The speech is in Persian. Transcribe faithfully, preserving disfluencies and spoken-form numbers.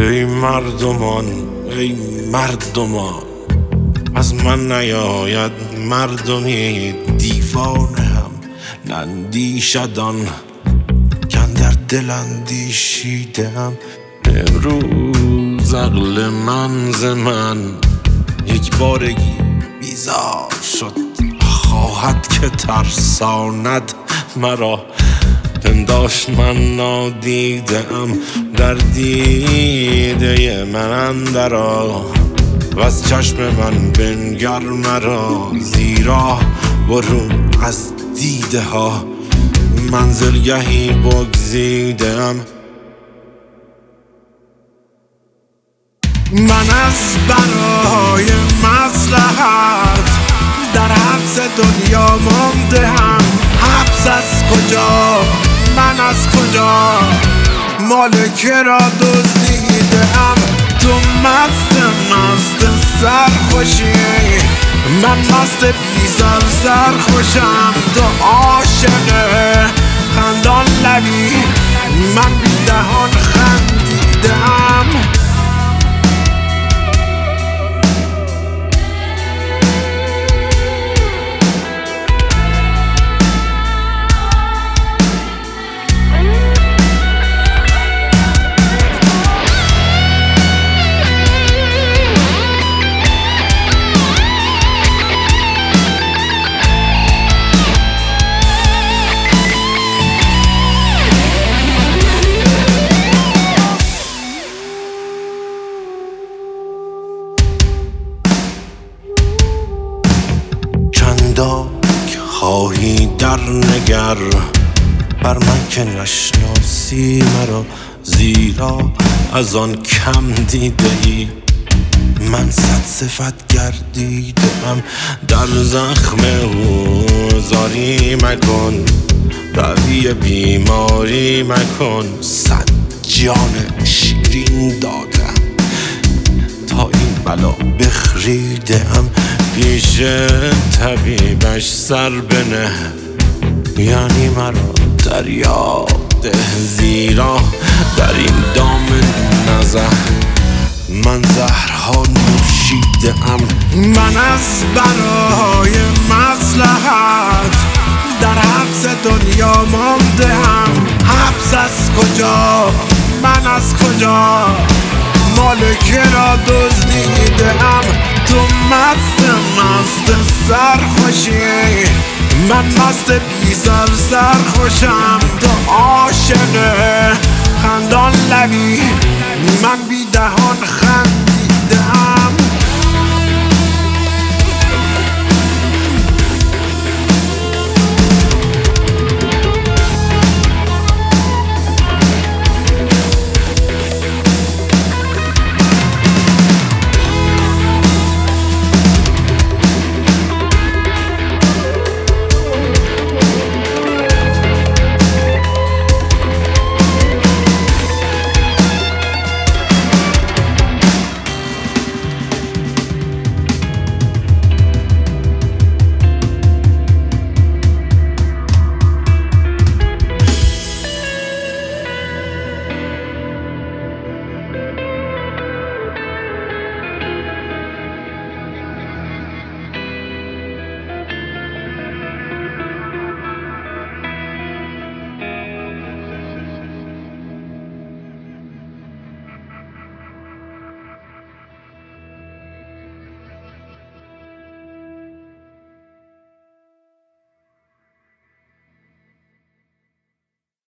ای مردمان ای مردمان از من نیاید مردمی دیوانه هم نندیشدان کاندر دل اندیشیدم امروز عقل من ز من یک بارگی بیزار شد خواهد که ترساند مرا پنداشت من نادیدم در دیده من اندرآ و از چشم من بنگر مرا زیرا برون از دیده ها منزلگهی بگزیدم من از برای مصلحت در حبس دنیا مانده هم حبس از کجا من از کجا مالکه را دزدیدم تو مست مست سرخوشی من مست بیزار سرخوشم تو عاشق خندان لبی من بی دهان خندیدم چنداک خواهی در نگر بر من که نشناسی مرا زیرا از آن کم دیده ای من صد صفت گردیدم در زخم او زاری مکن روی بیماری مکن صد جان شیرین دادم تا این بلا بخریدم پیش طبیبش سر بنه یعنی مرا دریا ده زیرا در این دام نزه من زهرها نوشیدم من از برای مصلحت در حبس دنیا مانده هم حبس از کجا من از کجا مالکه را دزدیدم تو مست مست سرخوشی من مست بیزار سرخوشم تو عاشق خندان لبی من بی دهان